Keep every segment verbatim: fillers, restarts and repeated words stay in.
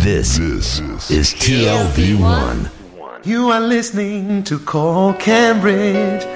This is T L V one. You are listening to Call Cambridge.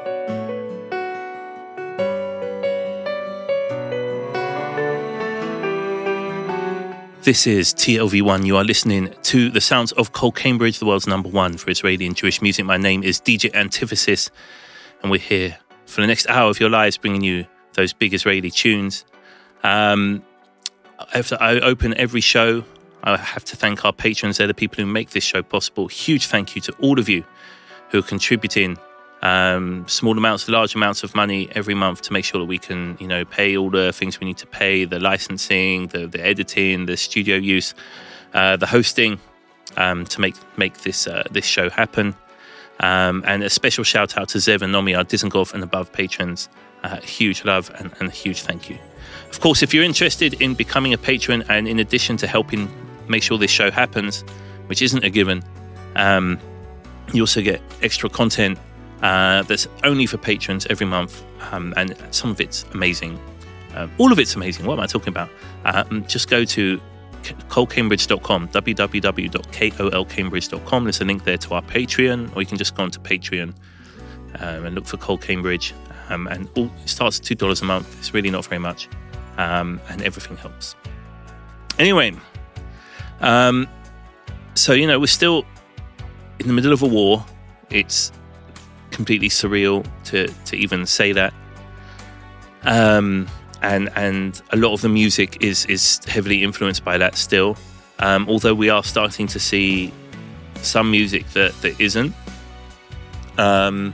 This is T L V one. You are listening to the sounds of Call Cambridge, the world's number one for Israeli and Jewish music. My name is D J Antithesis, and we're here for the next hour of your lives, bringing you those big Israeli tunes. Um, after I open every show, I have to thank our patrons. They're the people who make this show possible. Huge thank you to all of you who are contributing um, small amounts, large amounts of money every month to make sure that we can, you know, pay all the things we need to pay, the licensing, the, the editing, the studio use, uh, the hosting, um, to make make this uh, this show happen. Um, and a special shout out to Zev and Nomi, our Dizengoff and above patrons. Uh, huge love and, and a huge thank you. Of course, if you're interested in becoming a patron, and in addition to helping make sure this show happens, which isn't a given, um, you also get extra content uh, that's only for patrons every month, um, and some of it's amazing. Um, all of it's amazing. What am I talking about? Um, just go to cole cambridge dot com, w w w dot cole cambridge dot com. There's a link there to our Patreon, or you can just go onto Patreon um, and look for Cole Cambridge. Um, and all, it starts at two dollars a month. It's really not very much, um, and everything helps. Anyway, um, so, you know, we're still in the middle of a war. It's completely surreal to, to even say that. Um, and and a lot of the music is, is heavily influenced by that still. Um, although we are starting to see some music that, that isn't. Um,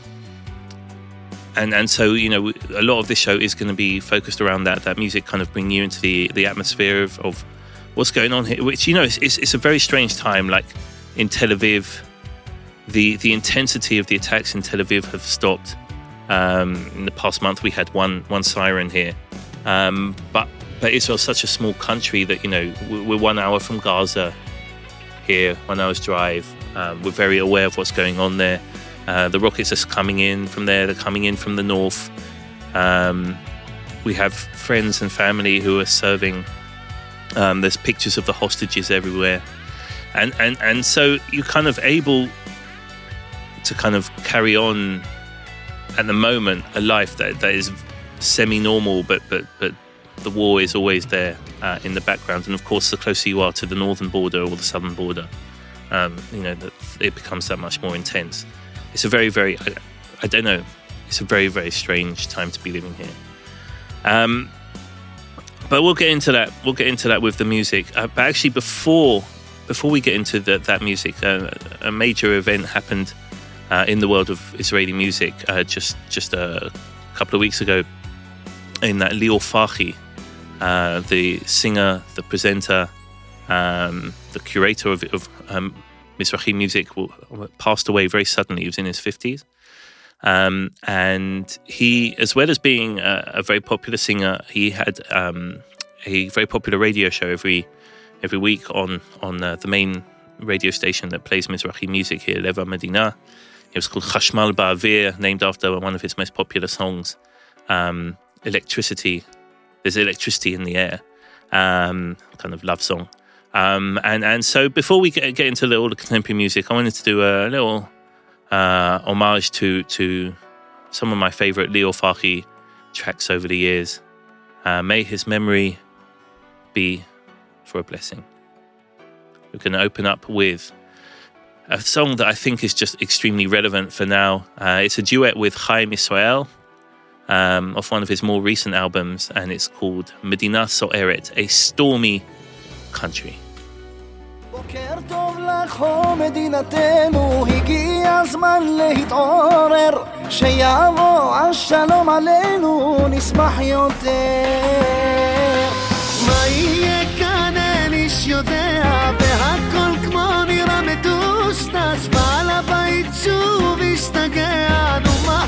And and so, you know, a lot of this show is going to be focused around that that music, kind of bringing you into the, the atmosphere of, of what's going on here, which, you know, it's, it's, it's a very strange time. Like in Tel Aviv, the the intensity of the attacks in Tel Aviv have stopped. Um, in the past month, we had one one siren here. Um, but, but Israel's such a small country that, you know, we're one hour from Gaza here, one hour's drive. Um, we're very aware of what's going on there. Uh, the rockets are coming in from there. They're coming in from the north. Um, we have friends and family who are serving. Um, there's pictures of the hostages everywhere. And, and, and so you're kind of able to kind of carry on at the moment a life that, that is semi-normal, but, but, but the war is always there uh, in the background. And of course, the closer you are to the northern border or the southern border, um, you know, that it becomes that much more intense. It's a very, very, I, I don't know, it's a very, very strange time to be living here. Um, but we'll get into that. We'll get into that with the music. Uh, but actually, before before we get into the, that music, uh, a major event happened uh, in the world of Israeli music uh, just just a couple of weeks ago. In that Lior Farhi, uh, the singer, the presenter, um, the curator of, of um, Mizrahi music, passed away very suddenly. He was in his fifties. Um, and he, as well as being a, a very popular singer, he had um, a very popular radio show every every week on, on uh, the main radio station that plays Mizrahi music here, Leva Medina. It was called Chashmal Ba'avir, named after one of his most popular songs, um, Electricity. There's electricity in the air, um, kind of love song. Um, and, and so before we get, get into all the contemporary music, I wanted to do a little uh, homage to to some of my favorite Lior Farhi tracks over the years. Uh, may his memory be for a blessing. We're going to open up with a song that I think is just extremely relevant for now. Uh, it's a duet with Chaim Israel um, off one of his more recent albums, and it's called Medina So'eret, a stormy country. בוקר טוב לך מדינתנו, הגיע הזמן להתעורר, שיבוא השלום עלינו, נשמח יותר. מה יהיה כאן אין איש יודע, והכל כמו נראה מדוסטס, בעל הבית שוב השתגע, נו מה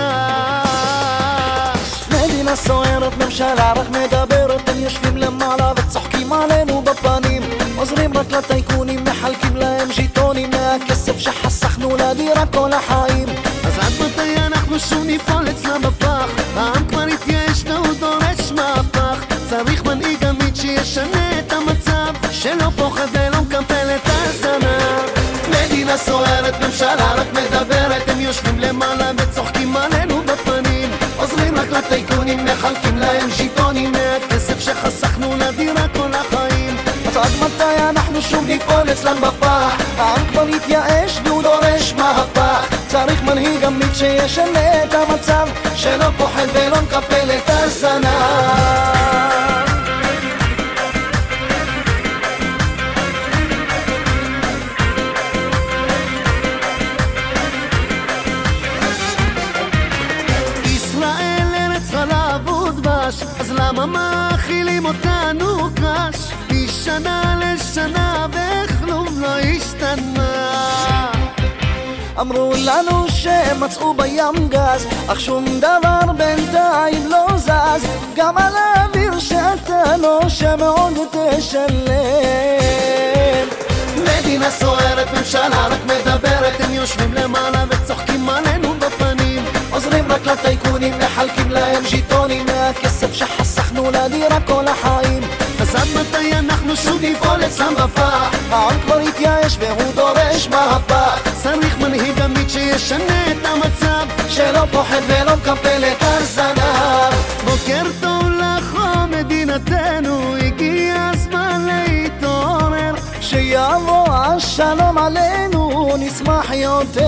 חדש? מדינה סוערת, ממשלה רק מדברת, הם יושבים למעלה וצוחקים עלינו בפנים, עוזרים רק לטייקונים, מחלקים להם ז'יטונים מהכסף שחסכנו לדירה כל החיים. אז עד מתי אנחנו שוב ניפול אצלה בפח? העם כבר התייאש והוא דורש מהפך, צריך מנהיג אמיץ שישנה את המצב שלא פה פוחד ולא מקפל את הזנב. מדינה סוערת, ממשלה רק מדברת, הם יושבים למעלה וצוחקים עלינו בפנים, עוזרים רק לטייקונים, מחלקים להם ז'יטונים מהכסף שחסכנו לדירה כל החיים. אז עד מתי אנחנו שוב ניפול אצלם בפח? העם כבר התייאש והוא דורש מהפך. צריך מנהיג אמיץ שישנה את המצב, שלא פוחד ולא מקפל את הזנב. אז למה מאכילים אותנו קש? משנה לשנה וכלום לא השתנה. אמרו לנו שמצאו בים גז, אך שום דבר בינתיים לא זז. גם על האוויר שאתה נושם עוד תשלם. מדינה סוערת, ממשלה רק מדברת, הם יושבים למעלה וצוחקים עלינו בפנים, עוזרים רק לטייקונים, מחלקים להם ז'יטונים מהכסף שחסכנו לדירה כל החיים. אז עד מתי אנחנו שוב ניפול אצלם בפח? העם כבר התייאש והוא דורש מהפך. צריך מנהיג אמיץ שישנה את המצב, שלא פוחד ולא מקפל את הזנב. בוקר טוב לך מדינתנו, הגיע הזמן להתעורר, שיבוא השלום עלינו נשמח יותר.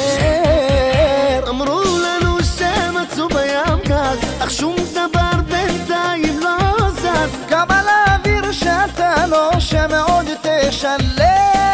אמרו לנו שמצאו בים גז, אך שום דבר בינתיים לא זז. גם על האוויר שאתה נושם עוד תשלם.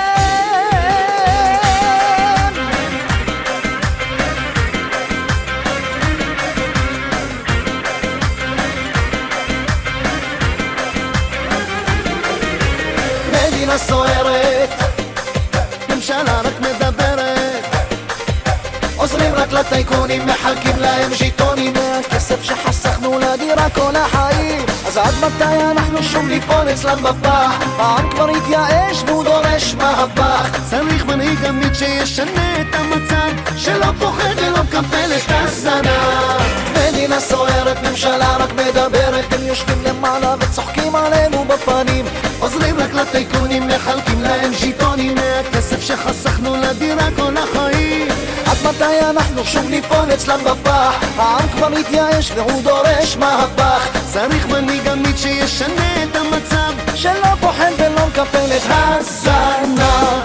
מדינה סוערת, ממשלה רק מדברת, עוזרים רק לטייקונים, מחלקים להם ז'יטונים מהכסף שחסכנו לדירה כל החיים. אז עד מתי אנחנו שוב ניפול אצלם בפח? העם כבר התייאש והוא דורש מהפך. צריך מנהיג אמיץ שישנה את המצב, שלא פוחד ולא מקפל את הזנב. מדינה סוערת, ממשלה רק מדברת, הם יושבים למעלה וצוחקים עלינו בפנים, עוזרים רק לטייקונים, מחלקים להם ז'יטונים מהכסף שחסכנו לדירה כל החיים. עד מתי אנחנו שוב ניפול אצלם בפח? העם כבר התייאש והוא דורש מהפך. צריך מנהיג אמיץ שישנה את המצב, שלא פוחד ולא מקפל את הזנב.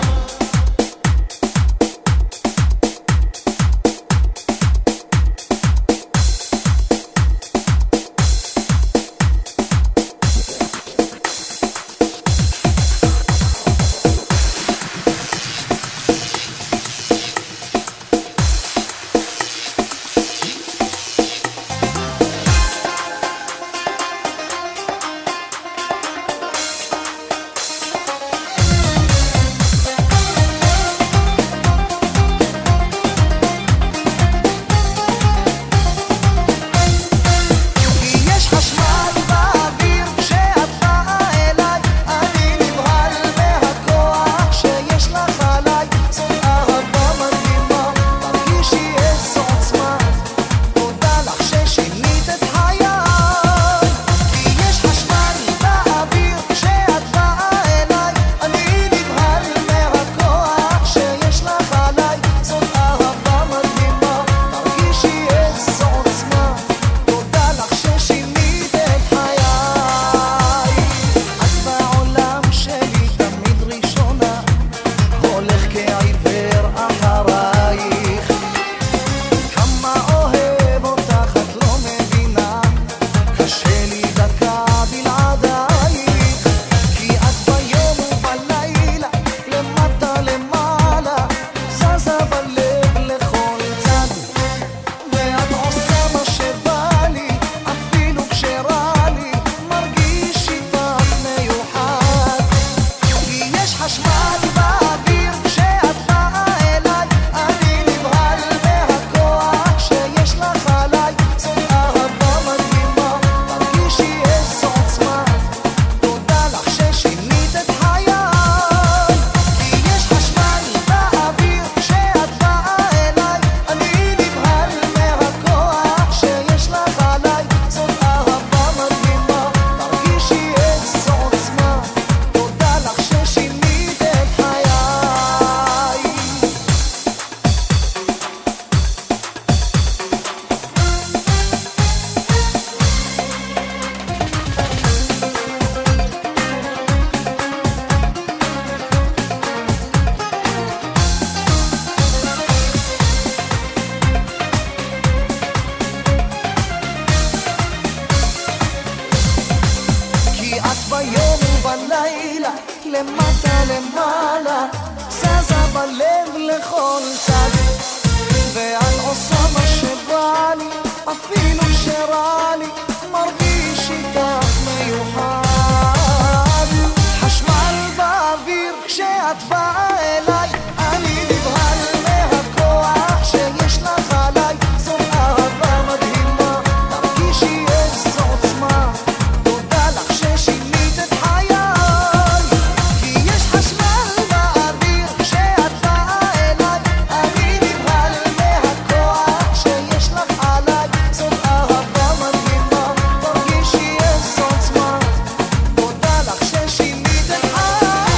למטה למעלה, זזה בלב לכל צד, ואת עושה מה שבא לי, אפילו שרע לי, מרגיש איתך מיוחד. חשמל באוויר כשאת באה אליי, אני נבהל מהכוח שיש לך עליי, זאת אהבה מדהימה, תרגישי איזו עוצמה, תודה לך ששינית את חיי, כי יש חשמל באוויר כשאת באה אליי, אני נבהל מהכוח שיש לך עליי, זאת אהבה מדהימה, תרגישי איזו עוצמה, תודה לך ששינית את חיי.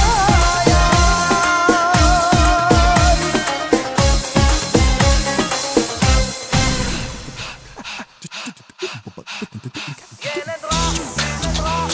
ילד רע, ילד רע.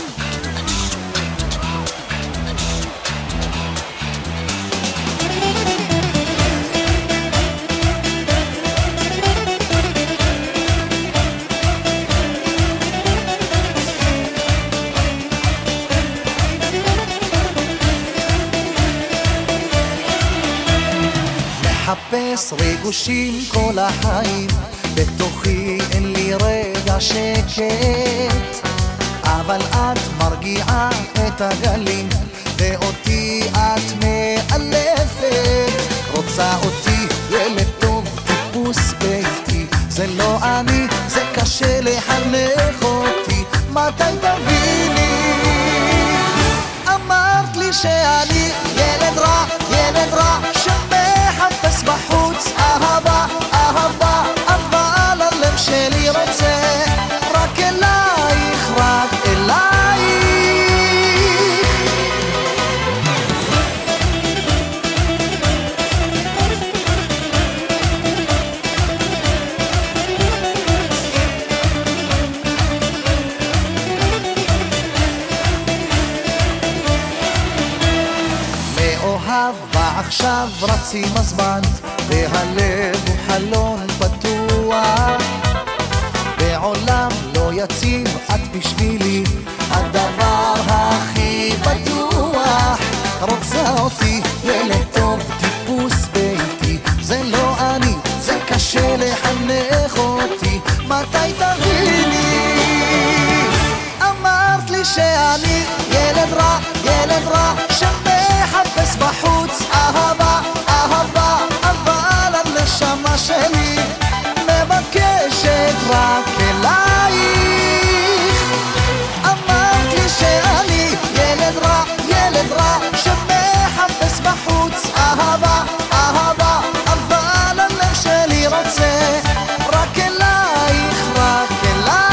מחפש ריגושים כל החיים, בתוכי אין לי רגע שקט, אבל את מרגיעה את הגלים, ואותי את מאלפת. רוצה אותי ילד טוב, טיפוס ביתי, זה לא אני, זה קשה לחנך אותי, מתי תביני? אמרת לי שאני ילד רע, ילד רע, שמחפש בחוץ אהבה, אהבה, אבל הלב שלי רוצה רק אלייך, רק אלייך. מאוהב ועכשיו רצים הזמן, והלב הוא חלון פתוח, בעולם לא יציב, את בשבילי הדבר הכי בטוח. רוצה אותי ילד טוב, טיפוס ביתי, זה לא אני, זה קשה לחנך אותי, מתי תביני? אמרת לי שאני ילד רע, ילד רע, שמחפש בחוץ אהבה, אהבה, אבל הנשמה שלי מבקשת רק אלייך. אמרת לי שאני ילד רע, ילד רע, שמחפש בחוץ אהבה, אהבה, אבל הלב שלי רוצה רק אלייך, רק אלייך.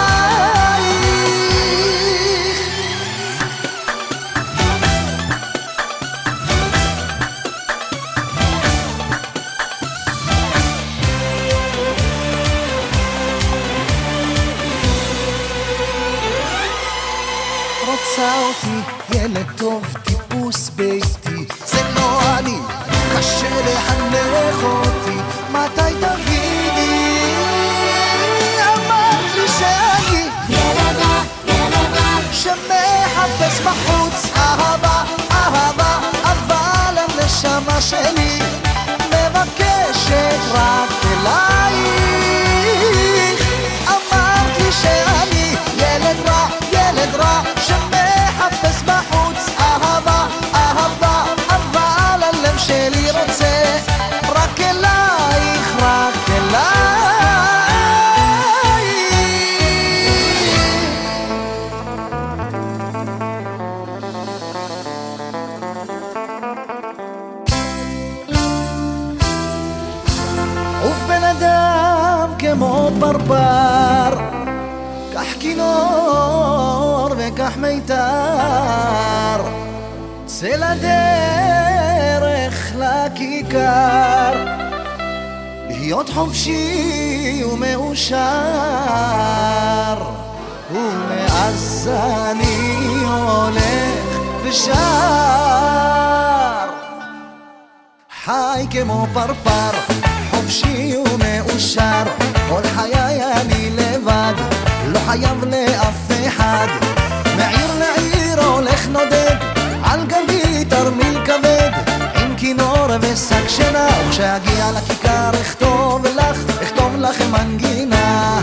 רוצה אותי ילד טוב, טיפוס ביתי, זה לא אני, קשה לחנך אותי, מתי תגידי? אמרת לי שאני ילד רע, ילד רע, שמחפש בחוץ אהבה, אהבה, אבל הנשמה שלי מבקשת רק אלייך. אמרת לי שאני ילד רע, ילד רע, שמחפש בחוץ אהבה, אהבה, אבל הלב שלי רוצה רק אלייך, רק אלייך. ובן אדם כמו ברבר, כך כינור וכך מיתר, צא לדרך לכיכר, להיות חופשי ומאושר, ומאז אני הולך ושר, חי כמו פרפר, חופשי ומאושר, כל חיי אני לבד, לא חייב לאף אחד, מעיר לעיר הולך נודד על גב ושק שינה, וכשאגיע לכיכר אכתוב לך, אכתוב לכם מנגינה.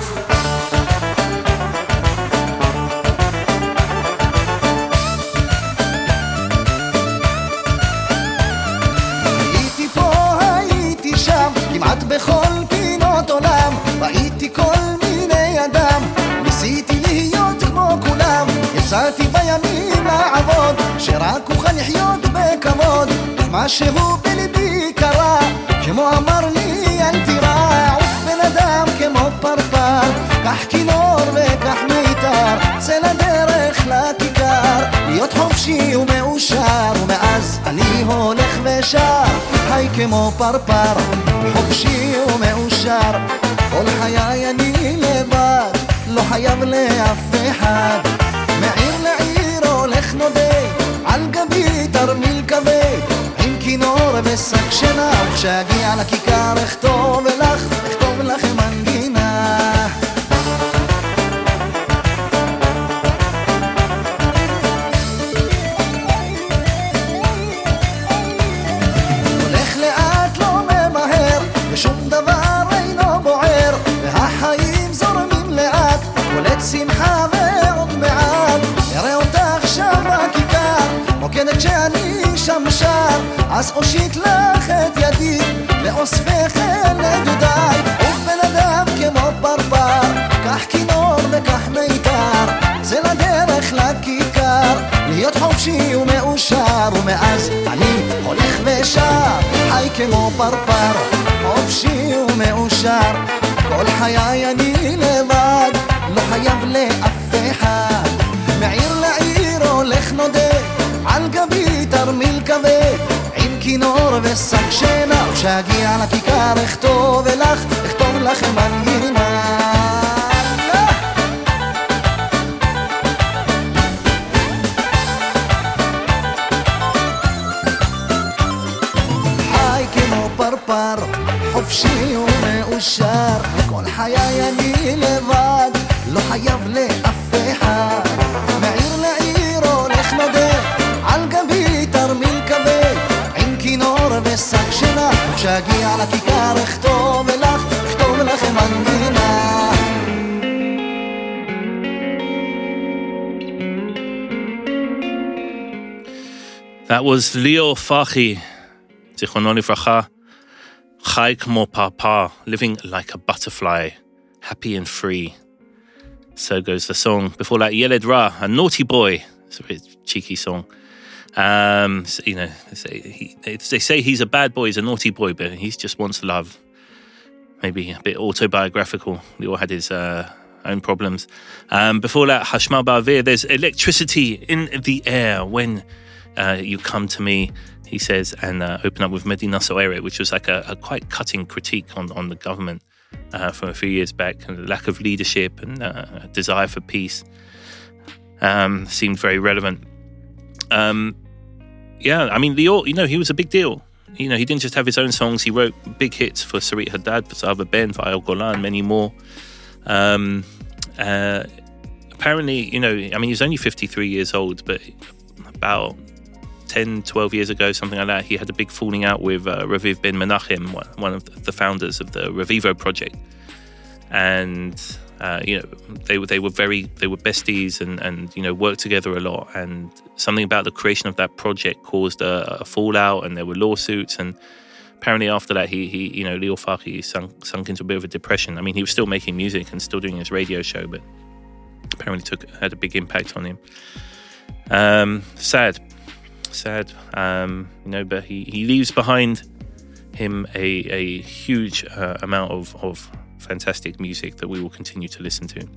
הייתי פה, הייתי שם, כמעט בכל פינות עולם, ראיתי כל מיני אדם, ניסיתי להיות כמו כולם, יצאתי בימים לעבוד, שרק אוכל לחיות בכבוד, משהו בלבי קרה, כמו אמר לי אל תירא, עוף בן אדם כמו פרפר, קח כינור וקח מיתר, צא לדרך לכיכר, להיות חופשי ומאושר, ומאז אני הולך ושר, חי כמו פרפר, חופשי ומאושר, כל חיי אני לבד, לא חייב לאף אחד, מעיר לעיר הולך נודד, על גבי תרמיל כבד, עם כינור ושק שינה, וכשאגיע לכיכר אכתוב לך, אכתוב לכם מנגינה. הולך לאט לא ממהר, ושום דבר אינו בוער, והחיים זורמים לאט, קולט שמחה ועוד מעט, אראה אותך שם בכיכר, מוקדת שאני שם שר, אז אושיט לך את ידי, ואוספך אל לדודיי, ובן אדם כמו פרפר, קח כינור וקח מיתר, זה לדרך לכיכר, להיות חופשי ומאושר, ומאז אני הולך ושר, חי כמו פרפר, חופשי ומאושר, כל חיי אני לבד, לא חייב לאף אחד, מעיר לעיר הולך נודד, על גבי תרמיל כבד, עם כינור ושק שינה, וכשאגיע לכיכר אכתוב לך, אכתוב לכם מנגינה. חי כמו פרפר, חופשי ומאושר, כל חיי אני לבד, לא חייב לאף אחד, מעיר לעיר הולך נודד, על גבי תרמיל כבד, עם כינור ושק שינה, וכשאגיע לכיכר אכתוב לך, אכתוב לכם מנגינה. That was Leo Farhi, zichrono livracha, Chai kmo parpar, living like a butterfly, happy and free. So goes the song. Before that, Yeled Ra, a naughty boy. It's a bit cheeky song. Um, so, you know, they say, he, they, they say he's a bad boy, he's a naughty boy, but he just wants love. Maybe a bit autobiographical. Leo had his uh, own problems. Um, before that, Hashmal Ba'avir, there's electricity in the air when uh, you come to me, he says, and uh, open up with Medina Soere, which was like a, a quite cutting critique on, on the government uh, from a few years back, and the lack of leadership and uh, a desire for peace um, seemed very relevant. Um, yeah, I mean, Leo, you know, he was a big deal. You know, he didn't just have his own songs, he wrote big hits for Sarit Haddad, for Zahava Ben, for Ayal Golan, many more. Um, uh, apparently, you know, I mean, he was only fifty-three years old, but about ten, twelve years ago, something like that, he had a big falling out with uh, Raviv Ben Menachem, one of the founders of the Ravivo project. And, uh, you know, they were they were very, they were besties and, and, you know, worked together a lot. And something about the creation of that project caused a, a fallout, and there were lawsuits. And apparently after that, he, he you know, Leo Farhi sunk, sunk into a bit of a depression. I mean, he was still making music and still doing his radio show, but apparently took had a big impact on him. Um, sad. sad um you know but he he leaves behind him a a huge uh, amount of of fantastic music that we will continue to listen to.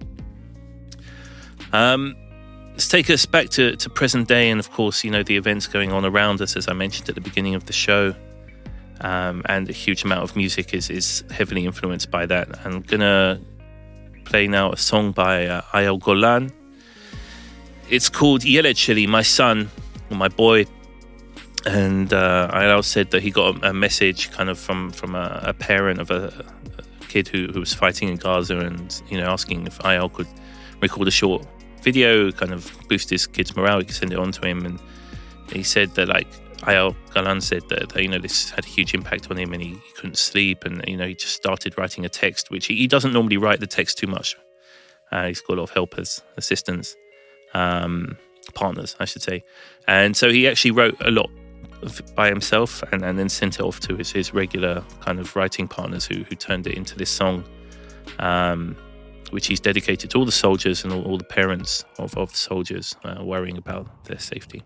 Um let's take us back to to present day, and of course, you know, the events going on around us, as I mentioned at the beginning of the show, um and a huge amount of music is is heavily influenced by that. I'm gonna play now a song by uh, Ayal Golan. It's called Yeled Sheli, my son, or my boy. And uh, Ayal said that he got a, a message kind of from from a, a parent of a, a kid who, who was fighting in Gaza, and, you know, asking if Ayal could record a short video, kind of boost his kid's morale, he could send it on to him. And he said that, like, Eyal Golan said that, that, you know, this had a huge impact on him and he, he couldn't sleep. And, you know, he just started writing a text, which he, he doesn't normally write the text too much. Uh, he's got a lot of helpers, assistants, um, partners, I should say. And so he actually wrote a lot of, by himself and, and then sent it off to his, his regular kind of writing partners who, who turned it into this song, um, which he's dedicated to all the soldiers and all, all the parents of, of soldiers uh, worrying about their safety.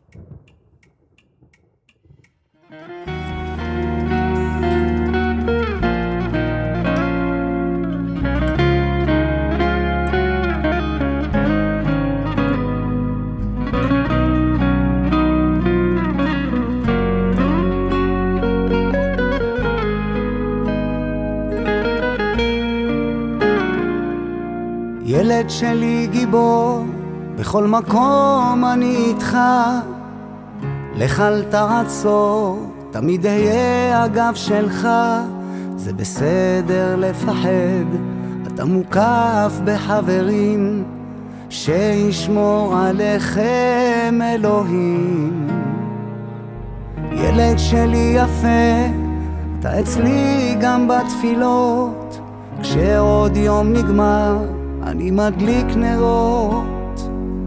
ילד שלי גיבור, בכל מקום אני איתך, לך אל תעצור, תמיד אהיה הגב שלך, זה בסדר לפחד, אתה מוקף בחברים, שישמור עליכם אלוהים. ילד שלי יפה, אתה אצלי גם בתפילות, כשעוד יום נגמר, אני מדליק נרות.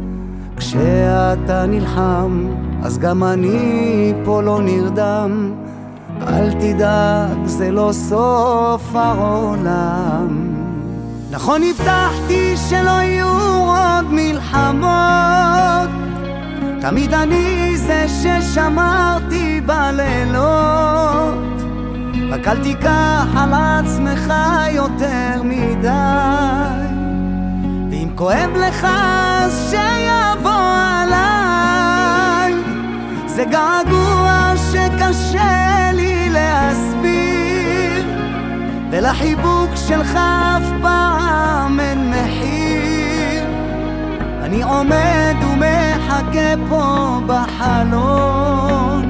כשאתה נלחם, אז גם אני פה לא נרדם, אל תדאג, זה לא סוף העולם. נכון הבטחתי שלא יהיו עוד מלחמות, תמיד אני זה ששמרתי בלילות, רק אל תיקח על עצמך יותר מדי, ואם כואב לך אז שיבוא עליי, זה געגוע שקשה לי להסביר, ולחיבוק שלך אף פעם אין מחיר. אני עומד ומחכה פה בחלון,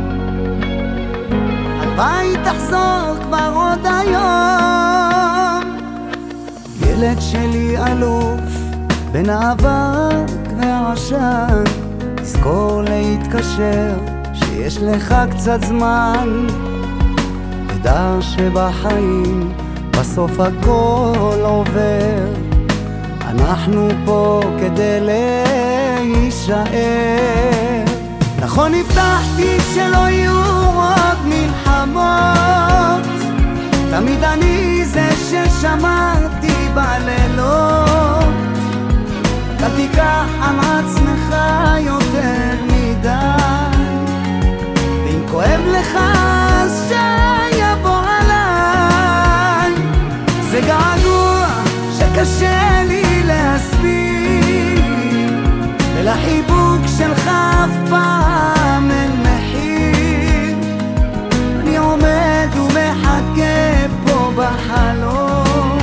הלוואי תחזור כבר עוד היום. ילד שלי אלוף בין האבק והעשן, תזכור להתקשר שיש לך קצת זמן, תדע שבחיים בסוף הכל עובר, אנחנו פה כדי להישאר. נכון הבטחתי שלא יהיו עוד מלחמות, תמיד אני זה ששמרתי בלילות, אל תיקח על עצמך יותר מדי, ואם כואב לך אז שיבוא עליי, זה געגוע שקשה לי להסביר, ולחיבוק שלך אף פעם אין מחיר. אני עומד ומחכה פה בחלום,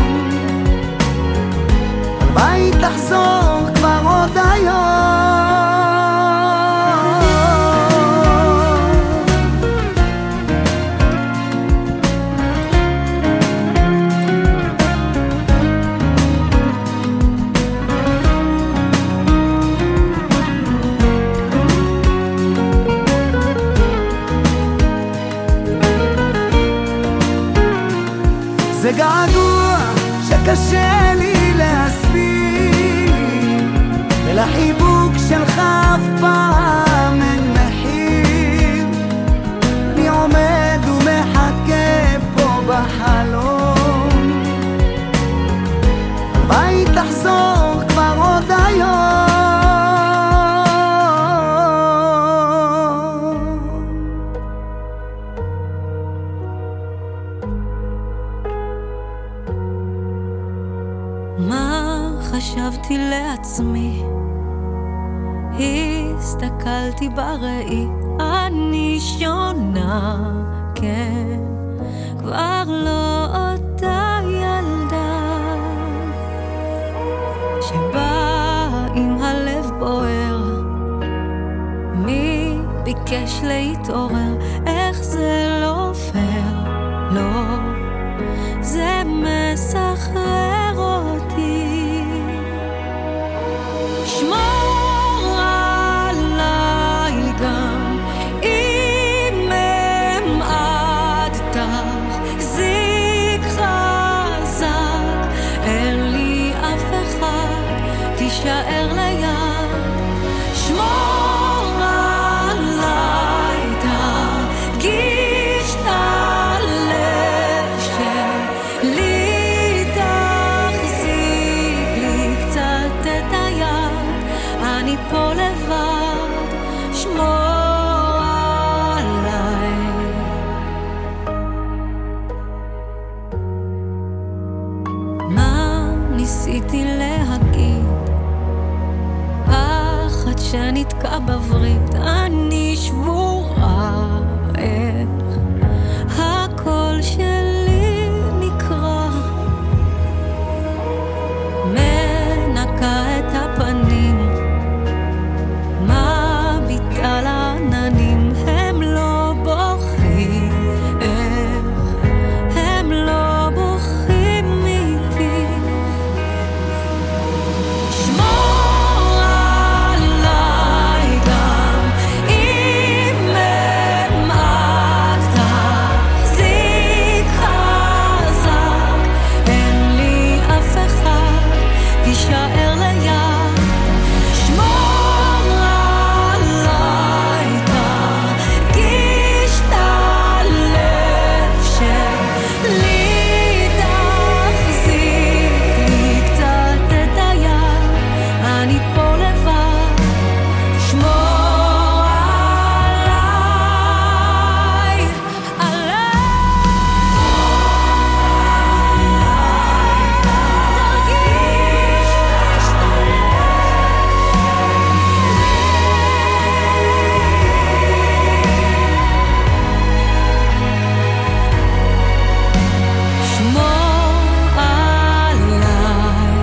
הלוואי תחזור כבר עוד היום. זה געגוע שקשה לי להסביר, ולחיבוק שלך אף פעם אין מחיר. אני עומד ומחכה פה בחלום, הלוואי תחזור כבר עוד היום. מה חשבתי לעצמי, הסתכלתי בראי, אני שונה, כן, כבר לא אותה ילדה שבאה עם הלב בוער. מי ביקש להתעורר? איך זה לא פייר, לא, זה מסחרר אותי. שמור עליי גם אם נתקע בברית, אני שבורה, איך הקול שלי נקרא, מנקה את הפנים, מביט על העננים, הם לא בוכים, איך הם לא בוכים איתי. שמור עליי גם אם אמעט, תחזיק חזק, אין לי אף אחד, תישאר ליד. שמור עליי, תרגיש את הלב שלי, תחזיק לי קצת את היד, אני פה לבד. שמור עליי, עליי, תרגיש את שמור עליי,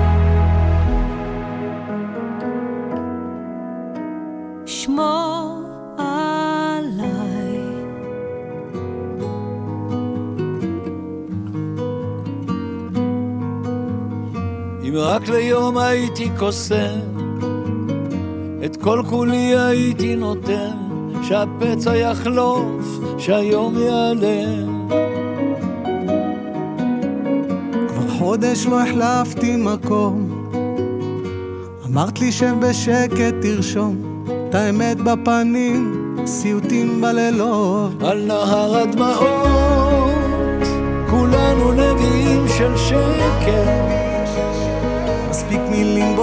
שמור עליי. אם רק ליום הייתי קוסם, את כל כולי הייתי נותן, שהפצע יחלוף, שהיום ייעלם. כבר חודש לא החלפתי מקום, אמרת לי שבשקט תרשום את האמת בפנים, סיוטים בלילות. על נהר הדמעות, כולנו נביאים של שקר, מספיק מילים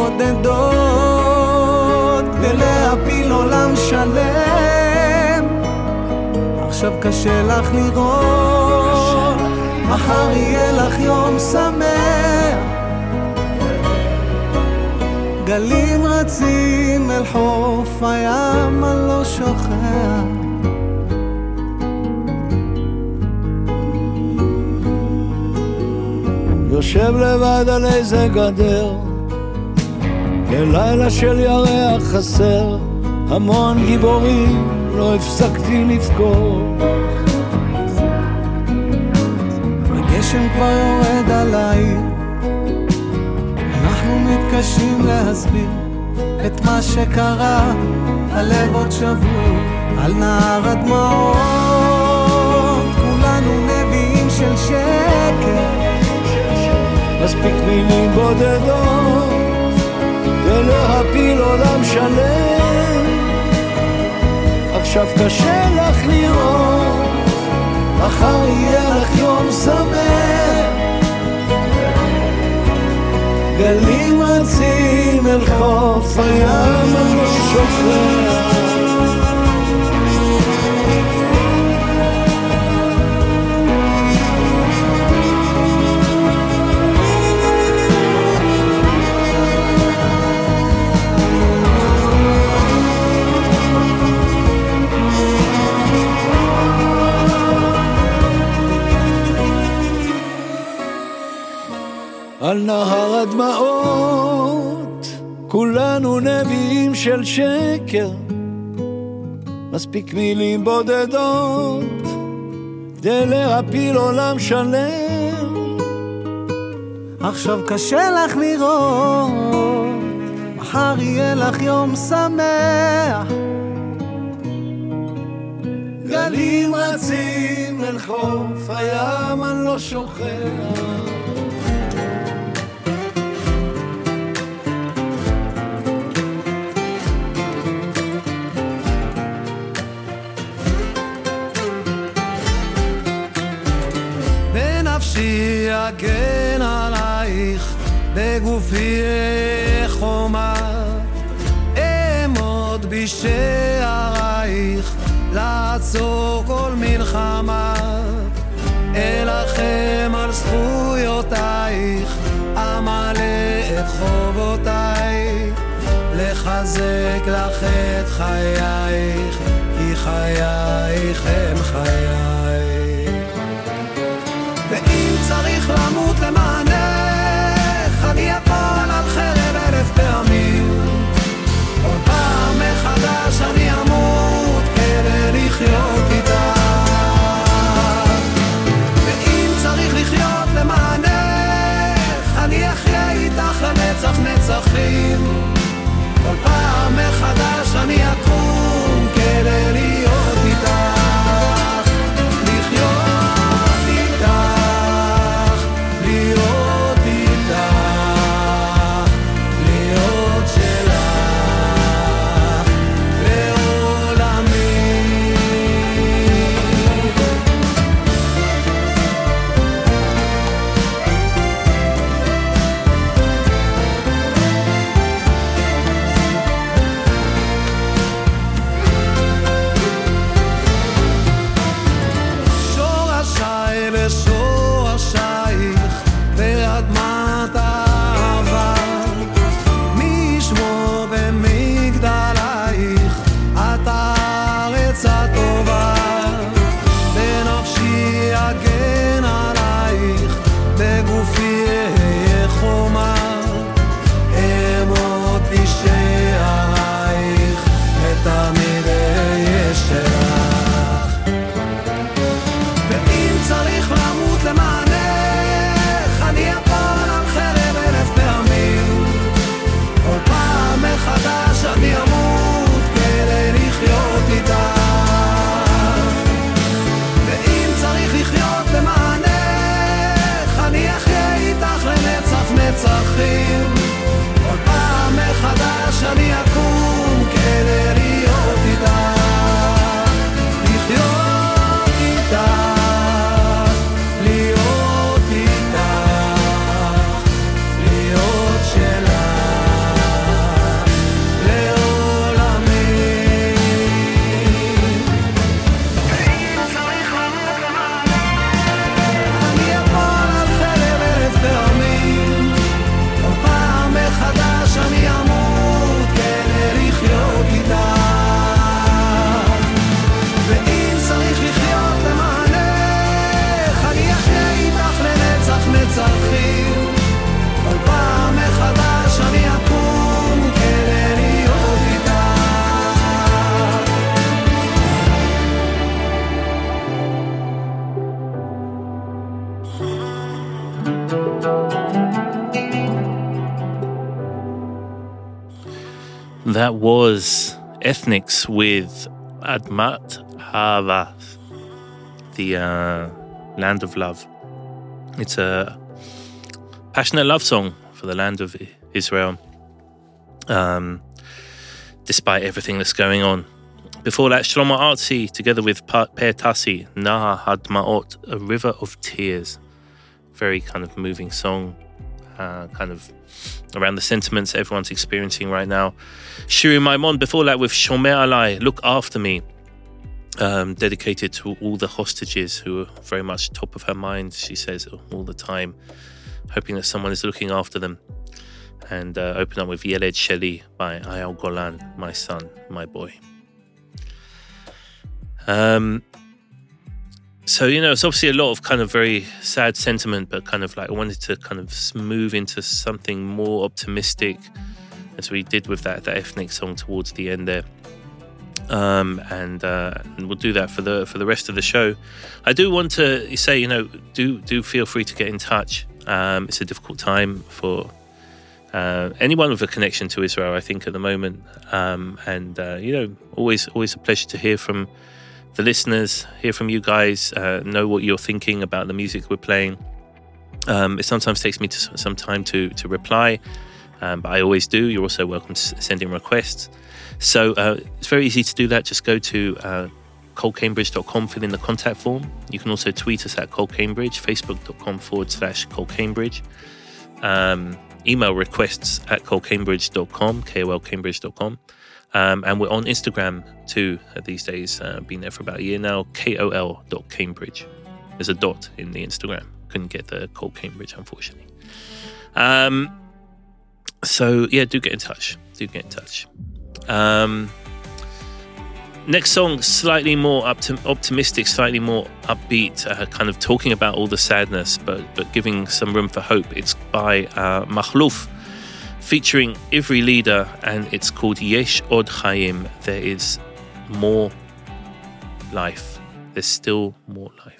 בודדות כדי להפיל עולם שלם. עכשיו קשה לך לראות, מחר יהיה לך יום שמח. גלים רצים אל חוף הים, אני לא שוכח. יושב לבד על איזה גדר, בלילה של ירח חסר, המון גיבורים לא הפסקתי לבכור. הגשם כבר יורד עליי, אנחנו מתקשים להסביר את מה שקרה, הלב עוד שבור על נהר הדמעות. כולנו נביאים של שקר, מספיק מילים בודדות ולהפיל עולם שלם. עכשיו קשה לך לראות, מחר יהיה לך יום שמח. גלים רצים אל חוף הים, אני לא שוכח. על נהר הדמעות, כולנו נביאים של שקר, מספיק מילים בודדות כדי להפיל עולם שלם. עכשיו קשה לך לראות, מחר יהיה לך יום שמח. גלים רצים אל חוף הים, אני לא שוכח. בנפשי אגן עלייך, בגופי חומה, אמוד בשערייך, לעצור כל מלחמה. אלחם על זכויותייך, אמלא את חובותיי, לך מחזק לך את חייך, כי חייך הם חיי. ואם צריך למות למענך, אני אפול על חרב אלף פעמים. כל פעם מחדש אני אמות כדי לחיות איתך. ואם צריך לחיות למענך, אני אחיה איתך לנצח נצחים. כל פעם מחדש אני אקום כדי להיות איתך, לחיות איתך, להיות איתך, להיות שלך לעולמי. לשורשייך באדמת האהבה, מי ישמור במגדלייך, את הארץ הטובה. בנפשי אגן עלייך, בגופי אהיה חומה, אמות בשערייך, ותמיד אהיה שלך. צריך למות למענך, אני אפול על חרב אלף פעמים. כל פעם מחדש אני אמות כדי לחיות איתך. ואם צריך לחיות למענך, אני אחיה איתך לנצח נצחים. כל פעם מחדש אני אקום כדי להיות איתך, לחיות איתך, נצחים. כל פעם מחדש אני אקום כדי להיות איתך. That was Ethnics with Admat Hava, the uh, Land of Love. It's a passionate love song for the land of Israel, um, despite everything that's going on. Before that, Shlomo Artzi, together with Per Tassi, Nahar Hadmaot, A River of Tears. Very kind of moving song, uh, kind of around the sentiments everyone's experiencing right now. Shiri Maimon, before that, with Shomer Alai, Look After Me. Um, dedicated to all the hostages who are very much top of her mind, she says all the time, hoping that someone is looking after them. And uh, open up with Yeled Sheli by Ayal Golan, My Son, My Boy. Um, so, you know, it's obviously a lot of kind of very sad sentiment, but kind of like I wanted to kind of move into something more optimistic, as we did with that, that ethnic song towards the end there. Um, and, uh, and we'll do that for the for the rest of the show. I do want to say, you know, do do feel free to get in touch. Um, it's a difficult time for uh, anyone with a connection to Israel, I think, at the moment. Um, and uh, you know, always always a pleasure to hear from the listeners, hear from you guys, uh, know what you're thinking about the music we're playing. Um, it sometimes takes me to, some time to to reply, um, but I always do. You're also welcome to send in requests. So uh, it's very easy to do that. Just go to uh, cole cambridge dot com, fill in the contact form. You can also tweet us at colcambridge, facebook.com forward slash colcambridge. Um, email requests at colcambridge dot com, K O L cambridge dot com. Um, and we're on Instagram too uh, these days. Uh, been there for about a year now, K O L dot cambridge. There's a dot in the Instagram. Couldn't get the Cole Cambridge, unfortunately. Um, So yeah, do get in touch. Do get in touch. Um, next song, slightly more optim- optimistic, slightly more upbeat, uh, kind of talking about all the sadness, but but giving some room for hope. It's by uh, Makhlouf, featuring Ivry Leader, and it's called Yesh Od Chaim. There is more life. There's still more life.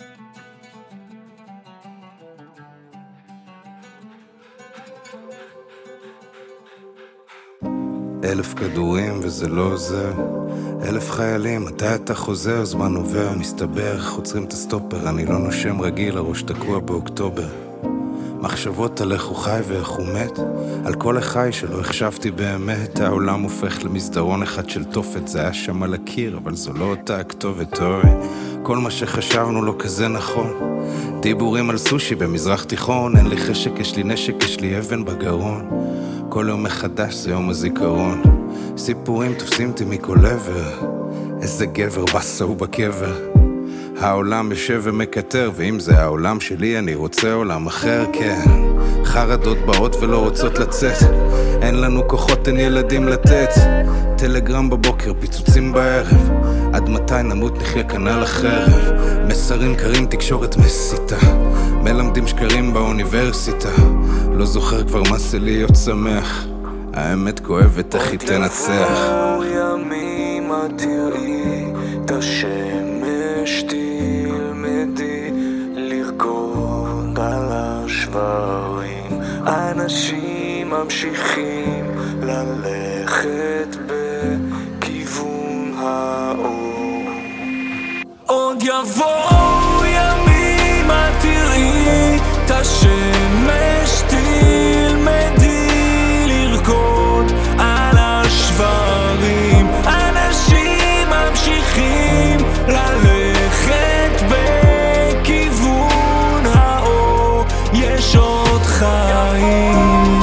אלף כדורים וזה לא עוזר, אלף חיילים, מתי אתה חוזר? זמן עובר, מסתבר, חוצרים את הסטופר, אני לא נושם רגיל, הראש תקוע באוקטובר. מחשבות על איך הוא חי ואיך הוא מת, על כל החי שלא החשבתי באמת, העולם הופך למסדרון אחד של תופת, זה היה שם על הקיר, אבל זו לא אותה הכתובת, אוי. כל מה שחשבנו לא כזה נכון, דיבורים על סושי במזרח תיכון, אין לי חשק, יש לי נשק, יש לי אבן בגרון, כל יום מחדש זה יום הזיכרון, סיפורים תופסים אותי מכל עבר, איזה גבר בסה הוא בקבר, העולם יושב ומקטר, ואם זה העולם שלי אני רוצה עולם אחר, כן. חרדות באות ולא רוצות לצאת, אין לנו כוחות, אין ילדים לתת, טלגרם בבוקר, פיצוצים בערב, עד מתי נמות נחיה כאן על החרב, מסרים קרים, תקשורת מסיתה, מלמדים שקרים באוניברסיטה, לא זוכר כבר מה זה להיות שמח, האמת כואבת, איך היא תנצח. עוד יבואו ימים את תראי את השמש, תלמדי לרקוד על השברים, אנשים ממשיכים ללכת בכיוון האור. עוד יבואו ימים את תראי את השמש, תלמדי לרקוד על השברים, אנשים ממשיכים ללכת בכיוון האור, יש עוד חיים.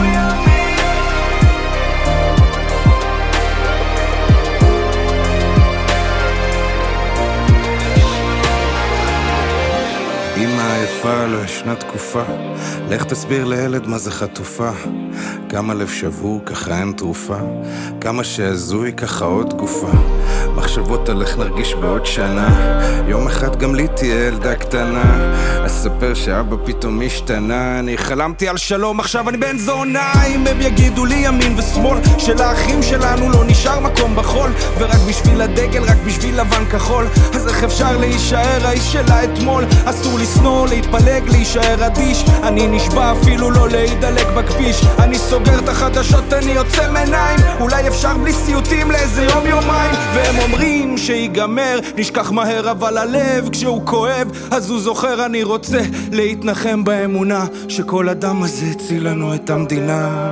יפה, לא ישנה תקופה, לך תסביר לילד מה זה חטופה, כמה לב שבור, ככה אין תרופה, כמה שעזוי, ככה עוד גופה, מחשבות על איך נרגיש בעוד שנה, יום אחד גם לי תהיה ילדה קטנה, אספר שאבא פתאום השתנה, אני חלמתי על שלום, עכשיו אני בן זונה, אם הם יגידו לי ימין ושמאל, של האחים שלנו לא נשאר מקום בחול, ורק בשביל הדגל, רק בשביל לבן כחול, אז איך אפשר להישאר האיש שלה אתמול, אסור לסנוע, להתפלג, להישאר אדיש, אני נשבע אפילו לא להידלק בכביש, אני סוגר את החדשות, אני יוצא מעיניים, אולי אפשר בלי סיוטים לאיזה יום יומיים, והם אומרים שיגמר, נשכח מהר, אבל הלב כשהוא כואב, אז הוא זוכר, אני רוצה להתנחם באמונה, שכל אדם הזה הציל לנו את המדינה.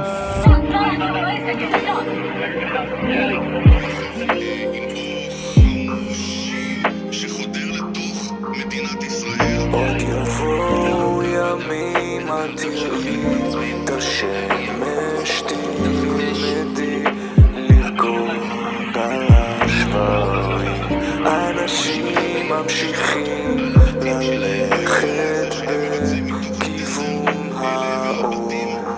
עוד יבואו ימים את תראי את השמש, תלמדי לרקוד על השברים, אנשים ממשיכים ללכת בכיוון האור.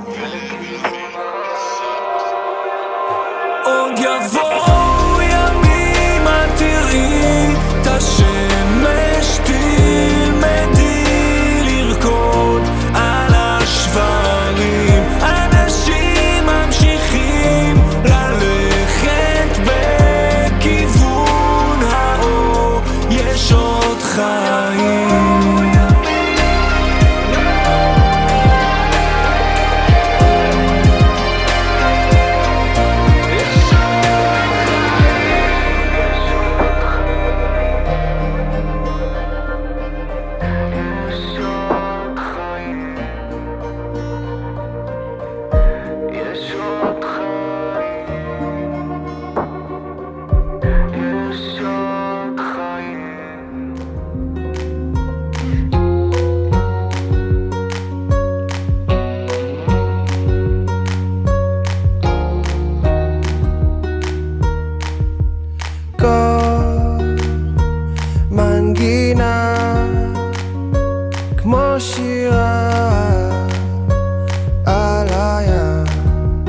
עוד יבואו ימים את תראי את השמש, תלמדי לרקוד על השברים, אנשים ממשיכים ללכת בכיוון האור, יש עוד חיים. כמו שירה על הים,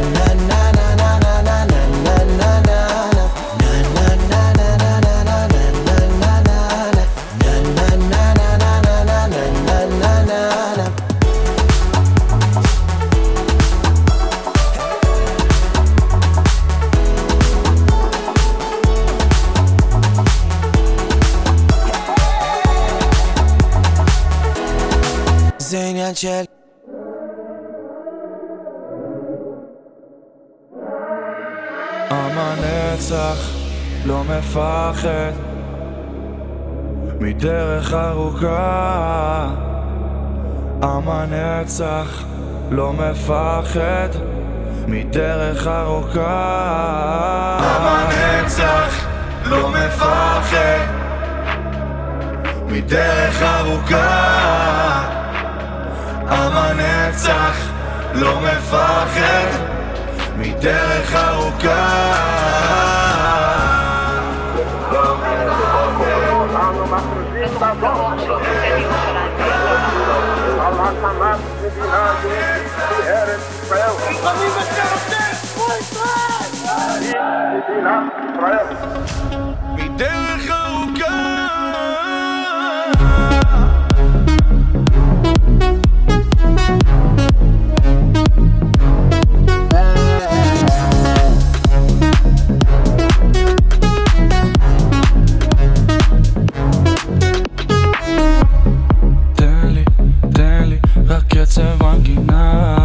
של עם הנצח לא מפחד מדרך ארוכה, עם הנצח לא מפחד מדרך ארוכה, עם הנצח לא מפחד מדרך ארוכה, עם הנצח לא מפחד מדרך ארוכה. אנו מכריזים בזאת על הקמת מדינה יהודית בארץ ישראל. נלחמים בטרוריסט כמו ישראל! מדינת ישראל. מדרך ארוכה. קצב מנגינה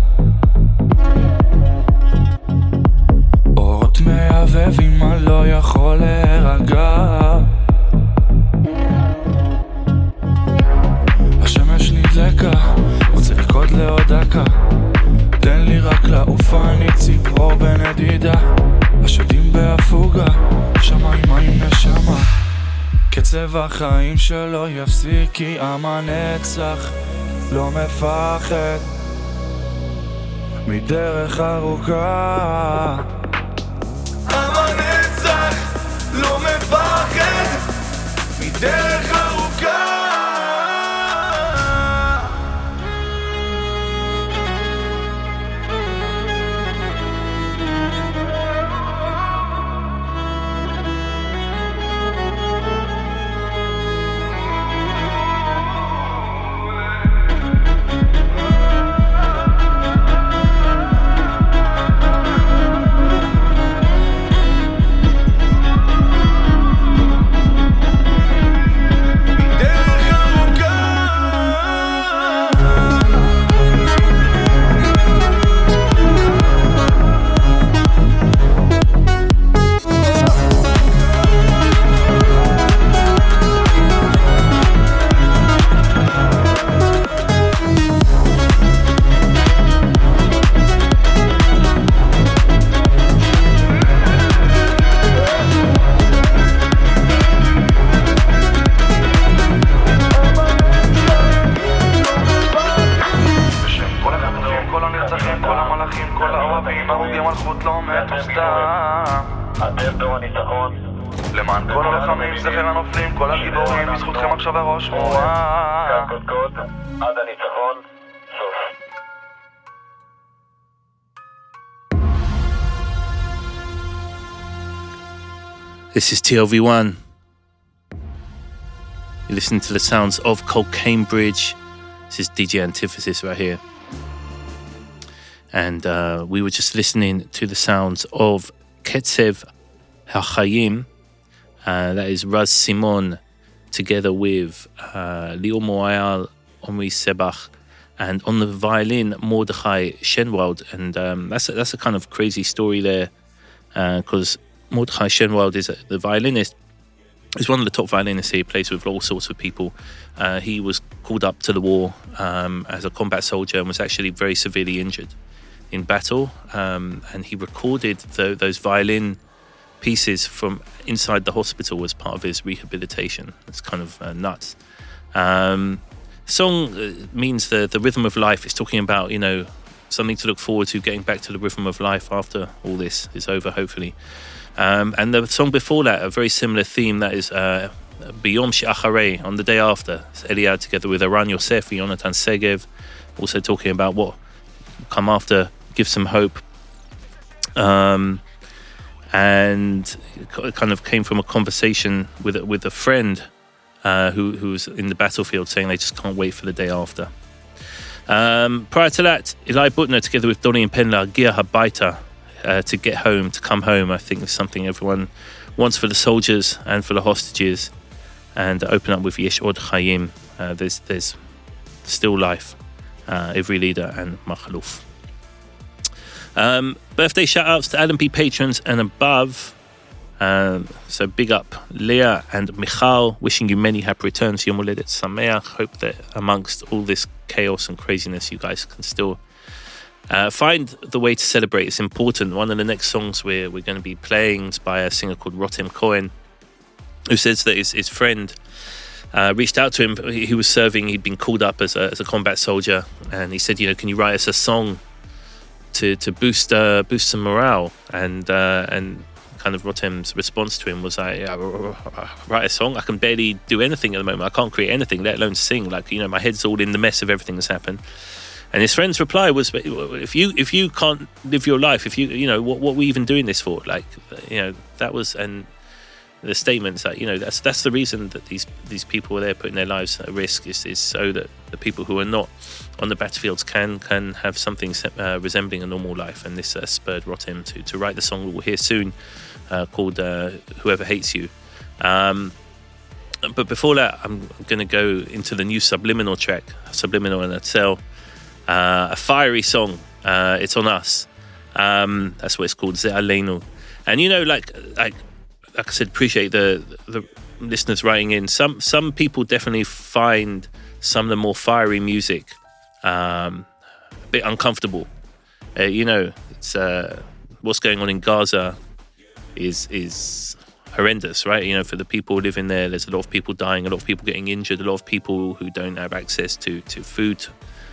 אורות מהבהבים אני לא יכול להירגע, השמש נדלקה רוצה לרקוד לעוד דקה, תן לי רק לעוף אני ציפור בנדידה, השדים בהפוגה שמיים מים נשמה, קצב החיים שלא יפסיק כי עם הנצח לא מפחד מדרך ארוכה, עם הנצח לא מפחד מדרך ארוכה. למען כל הלוחמים, זכר הנופלים, כל הגיבורים, בזכותכם עכשיו הראש מורה. קודקוד, עד הניצחון, סוף. This is T L V one. You listen to the sounds of Cocaine Bridge. This is D J Antithesis right here. And uh, we were just listening to the sounds of Ketsev HaChayim. Uh, that is Raz Simon together with uh, Lior Moayal, Omri Sebach, and on the violin Mordechai Shenwald. And um, that's a, that's a kind of crazy story there, because uh, Mordechai Shenwald is a, the violinist. He's one of the top violinists here. He plays with all sorts of people. Uh, he was called up to the war um, as a combat soldier and was actually very severely injured in battle. Um, and he recorded the, those violin pieces from inside the hospital as part of his rehabilitation. It's kind of uh, nuts. Um, song uh, means the, the rhythm of life. It's talking about, you know, something to look forward to, getting back to the rhythm of life after all this is over, hopefully. Um, and the song before that, a very similar theme, that is uh, Biyom She'acharei, on the day after. It's Eliad together with Aran Yosef and Yonatan Segev, also talking about what come after, give some hope. Um, and it kind of came from a conversation with with a friend uh, who who was in the battlefield, saying they just can't wait for the day after. Um, prior to that, Eli Butner together with Donny and Penla, Gia Habaita, uh, to get home, to come home. I think is something everyone wants for the soldiers and for the hostages. And open up with Yesh Od Chayim. Uh, there's there's still life uh, Ivry Leader and Makhluf. Um, birthday shout-outs to L M P patrons and above. Um, so big up Leah and Michal, wishing you many happy returns. Yom Holedet Sameach. Hope that amongst all this chaos and craziness, you guys can still uh, find the way to celebrate. It's important. One of the next songs we're, we're going to be playing is by a singer called Rotem Cohen, who says that his, his friend uh, reached out to him. He, he was serving, he'd been called up as a, as a combat soldier, and he said, you know, can you write us a song to to boost uh, boost some morale? And uh, and kind of Rotem's response to him was, I uh, write a song? I can barely do anything at the moment. I can't create anything, let alone sing. Like, you know, my head's all in the mess of everything that's happened. And his friend's reply was, if you if you can't live your life, if you, you know, what what are we even doing this for? Like, you know, that was, and the statements that, you know, that's that's the reason that these these people are there putting their lives at risk, is, is so that the people who are not on the battlefields can can have something uh, resembling a normal life. And this uh, spurred Rotem to to write the song we'll hear soon, uh, called uh, Whoever Hates You. Um, but before that, I'm going to go into the new Subliminal track, Subliminal and Hatzel, uh, a fiery song. Uh, it's on us. Um, that's what it's called, Ze Aleinu. And, you know, like like like I said, appreciate the the listeners writing in. Some some people definitely find some of the more fiery music um, a bit uncomfortable. Uh, you know, it's uh, what's going on in Gaza is is horrendous, right? You know, for the people living there, there's a lot of people dying, a lot of people getting injured, a lot of people who don't have access to to food.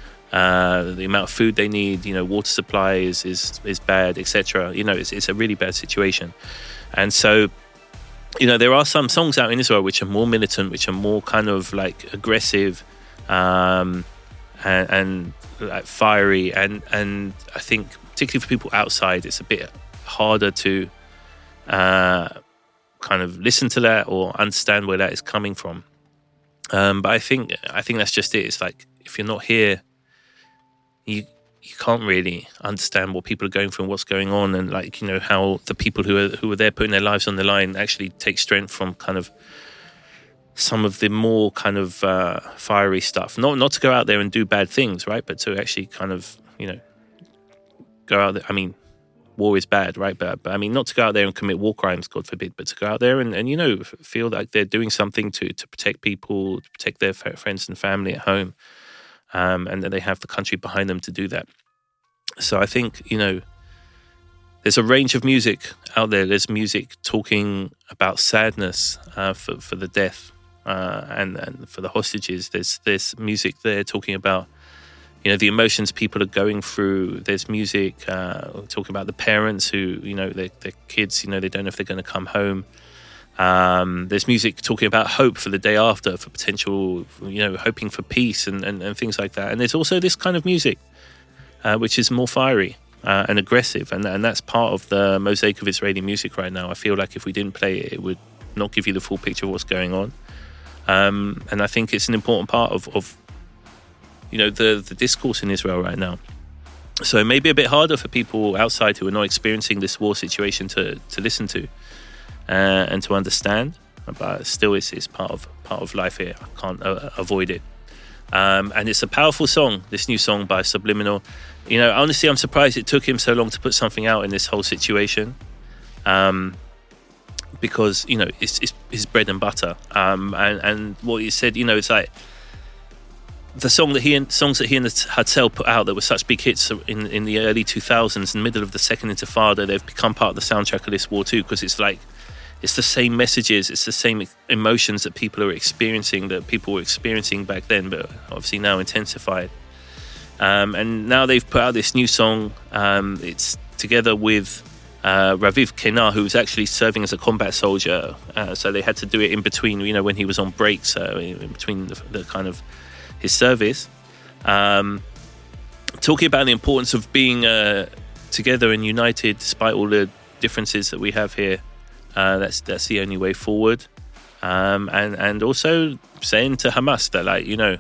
Uh, the amount of food they need, you know, water supply is is is bad, et cetera. You know, it's it's a really bad situation, and so, you know, there are some songs out in Israel which are more militant, which are more kind of like aggressive, um, and, and like fiery, and and I think particularly for people outside, it's a bit harder to uh, kind of listen to that or understand where that is coming from. Um, but I think I think that's just it. It's like, if you're not here, you you can't really understand what people are going through and what's going on, and like, you know, how the people who are who are there putting their lives on the line actually take strength from kind of some of the more kind of uh, fiery stuff. Not not to go out there and do bad things, right? But to actually kind of, you know, go out there. I mean, war is bad, right? But, but I mean, not to go out there and commit war crimes, God forbid, but to go out there and, and you know, feel like they're doing something to to protect people, to protect their friends and family at home. Um, and that they have the country behind them to do that. So I think, you know, there's a range of music out there. There's music talking about sadness uh, for for the death uh, and and for the hostages. There's there's music there talking about, you know, the emotions people are going through. There's music uh, talking about the parents who, you know, their their kids, you know, they don't know if they're going to come home. Um, there's music talking about hope for the day after, for potential, you know, hoping for peace and, and, and things like that. And there's also this kind of music, uh, which is more fiery uh, and aggressive. And, and that's part of the mosaic of Israeli music right now. I feel like if we didn't play it, it would not give you the full picture of what's going on. Um, and I think it's an important part of, of you know, the, the discourse in Israel right now. So it may be a bit harder for people outside who are not experiencing this war situation to, to listen to. Uh, and to understand, but still, it's, it's part of part of life here. I can't uh, avoid it. Um, and it's a powerful song, this new song by Subliminal. You know, honestly, I'm surprised it took him so long to put something out in this whole situation, um, because, you know, it's, it's his bread and butter. Um, and, and what he said, you know, it's like the song that he and songs that he and Hatzel put out that were such big hits in in the early two thousands, in the middle of the Second Intifada. They've become part of the soundtrack of this war too, because it's like, it's the same messages, it's the same emotions that people are experiencing, that people were experiencing back then, but obviously now intensified. Um, and now they've put out this new song. Um, it's together with uh, Raviv Kenar, who's actually serving as a combat soldier. Uh, so they had to do it in between, you know, when he was on breaks, uh, in between the, the kind of his service. Um, talking about the importance of being uh, together and united despite all the differences that we have here. Uh, that's that's the only way forward, um, and and also saying to Hamas that, like, you know,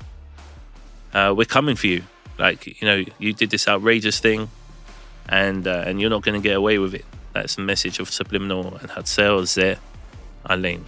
uh, we're coming for you. Like, you know, you did this outrageous thing, and uh, and you're not going to get away with it. That's the message of Subliminal and Hatzel Ze Aleinu.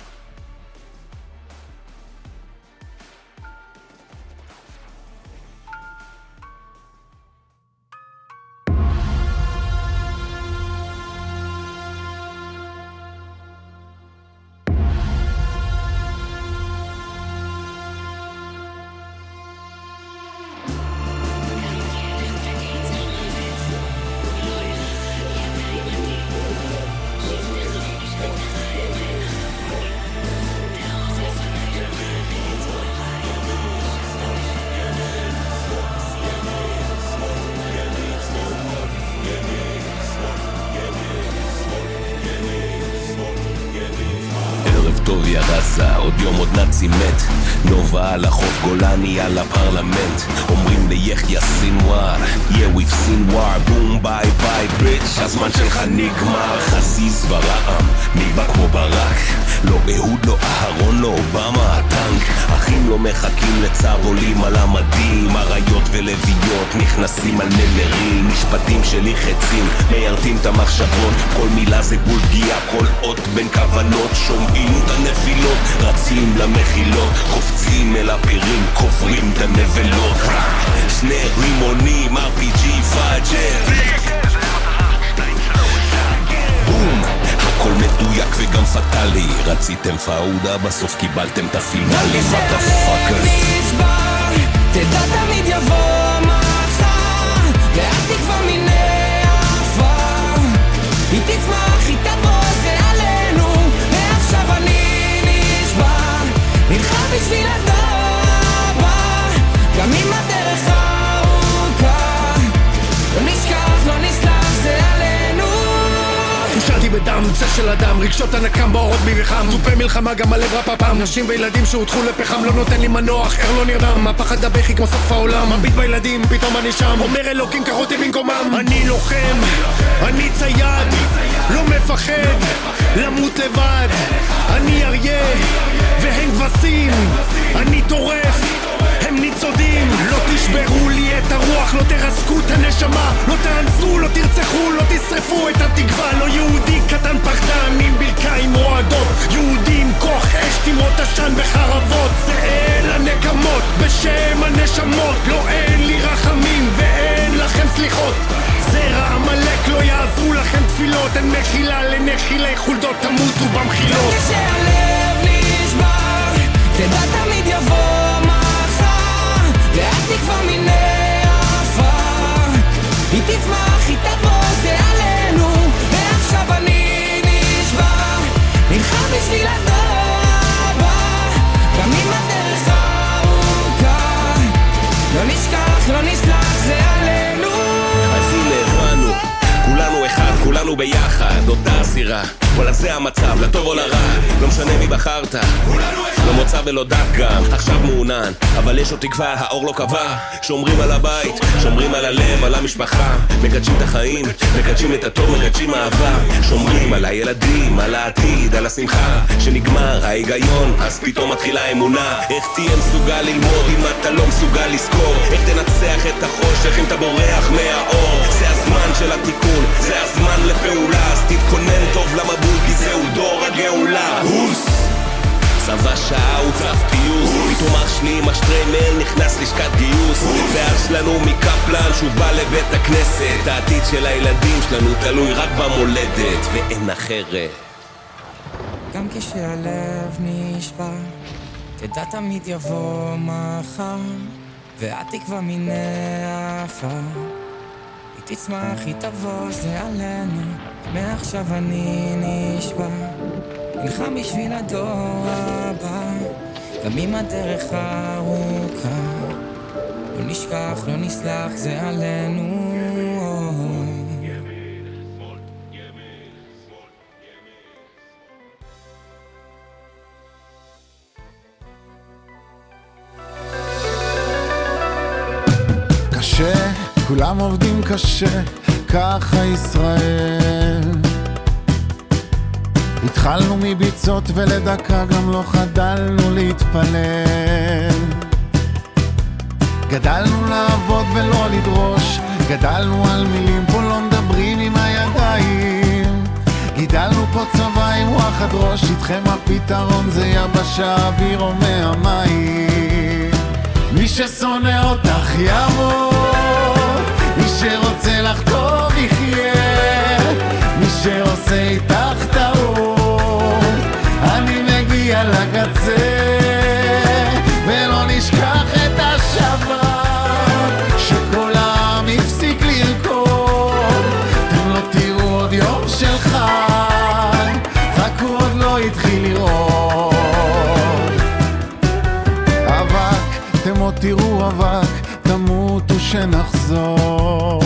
טוב ירזה, עוד יום עוד נאצי מת. נובה על החוף, גולני על הפרלמנט. אומרים ליחיה סינואר, yeah we've seen war, boom bye bye bitch. הזמן שלך נגמר, חזיז ורעם, ניבא כמו ברק. לא אהוד, לא אהרון, לא אובמה, הטנק. אחים לא מחכים לצו, עולים על המדים. אריות ולוויות נכנסים על נמרים. משפטים שלי חצים, מיירתים את המחשבות. כל מילה זה בול פגיעה, כל אות בין כוונות. שומעים את הנפילות, רצים למחילות. קופצים אל הפירים, כופרים את הנבלות. שני רימונים, אר פי ג'י פאג'ר. בום, הכל מדויק וגם פטלי. רציתם פאודה, בסוף קיבלתם את הפינאלי. motherfuckers. תדע תמיד יבוא מחר, ואל תקווה מיני עפר. היא תצמח, היא תבוא, זה עלינו. מעכשיו אני נשבע, נלחם בשביל הדור הבא. גם אם הדרך ארוכה, לא נשכח, לא נסלח, זה עלינו. חושרתי בדם, צח של אדם, רגשות הנקם באורות בי וחם. תופי מלחמה גם הלב רפה פעם. נשים וילדים שהותחו לפחם, לא נותן לי מנוח, ער לא נרדם. הפחד הבכי כמו סוף העולם, מביט בילדים, פתאום אני שם. אומר אלוקים קח אותי במקומם. אני לוחם, אני צייד, לא מפחד למות לבד. אני אריה והם כבשים, אני טורף, הם ניצודים. לא תשברו לי את הרוח, לא תרסקו את הנשמה, לא תאנסו, לא תרצחו, לא תשרפו את התקווה. לא יהודי קטן פחדן עם ברכיים רועדות, יהודי עם כוח אש, תמרות עשן וחרבות. זה אל הנקמות בשם הנשמות, לא אין לי רחמים ואין לכם סליחות. זרע המלאק לא יעזרו לכם תפילות, אין מחילה לנחילי חולדות, תמותו במחילות. כשהלב נשבר, תדע תמיד יבוא מחר, ואל תקווה מיני עפר. היא תצמח, היא תבוא, זה עלינו. ועכשיו אני נשבע, נלחם בשביל הדור הבא. גם אם הדרך ארוכה, לא נשכח, לא נסלח, זה עלינו. אז הנה הבנו, כולנו אחד, כולנו ביחד, אותה הסירה. וואלה זה המצב, לטוב או לרע, לא משנה מי בחרת. לא מוצא ולא דת גם, עכשיו מעונן, אבל יש עוד תקווה, האור לא קבע. שומרים על הבית, שומרים על הלב, על המשפחה. מקדשים את החיים, מקדשים את הטוב, מקדשים אהבה. שומרים על הילדים, על העתיד, על השמחה. שנגמר ההיגיון, אז פתאום מתחילה אמונה. איך תהיה מסוגל ללמוד אם אתה לא מסוגל לזכור? איך תנצח את החושך אם אתה בורח מהאור? זה הזמן של התיקון, זה הזמן לפעולה. אז תתכונן טוב למבול, כי זהו דור הגאולה. הוס! צבא שעה הוא צו פיוס, פתאום אח שלי עם השטריימל נכנס לשכת גיוס. ואח שלנו מקפלן שהוא בא לבית הכנסת. העתיד של הילדים שלנו תלוי רק במולדת ואין אחרת. גם כשהלב נשבר, תדע תמיד יבוא מחר, והתקווה מיני עפר. היא תצמח, היא תבוא, זה עלינו. מעכשיו אני נשבע, נלחם בשביל הדור הבא. גם אם הדרך ארוכה, לא נשכח, לא נסלח, זה עלינו. קשה, כולם עובדים קשה, ככה ישראל. התחלנו מביצות ולדקה גם לא חדלנו להתפלל. גדלנו לעבוד ולא לדרוש, גדלנו על מילים, פה לא מדברים עם הידיים. גידלנו פה צבא עם רוח הדרוש, איתכם הפתרון זה יבשה, אוויר או מהמים. מי ששונא אותך ימות, מי שרוצה לך טוב יחיה, מי שעושה איתך טעות, אני מגיע לקצה. ולא נשכח את השבת שכל העם הפסיק לרקוד. אתם לא תראו עוד יום של חג, חכו עוד לא התחיל לראות. אבק, אתם עוד תראו אבק, תמותו שנחזור.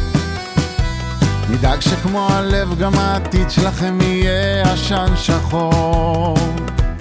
נדאג שכמו הלב גם העתיד שלכם יהיה עשן שחור.